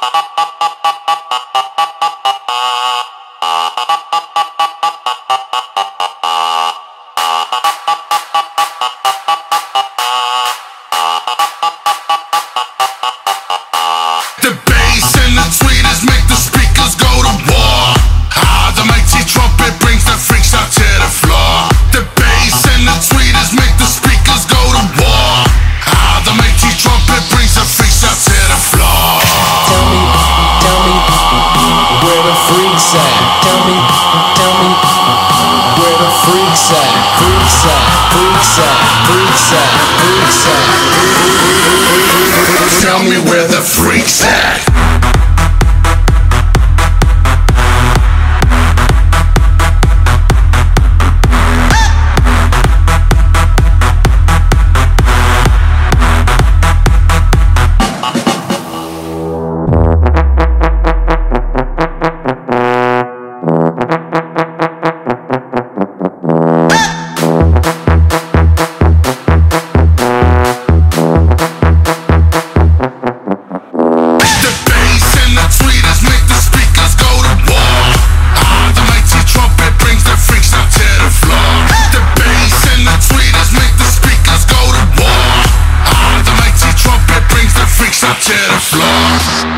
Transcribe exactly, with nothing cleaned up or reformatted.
The bass and the tweeters make the speakers go to war. Ah, the mighty trumpet brings the freaks out to the floor. The bass and the tweeters make the speakers go to war. Ah, the mighty trumpet brings the freaks out to the floor. Tell me, tell me, where the freaks at? Tell me, tell me, where the freaks at? Freaks at, freaks at, freaks at, freaks at. Tell me where the freaks at. To the floor.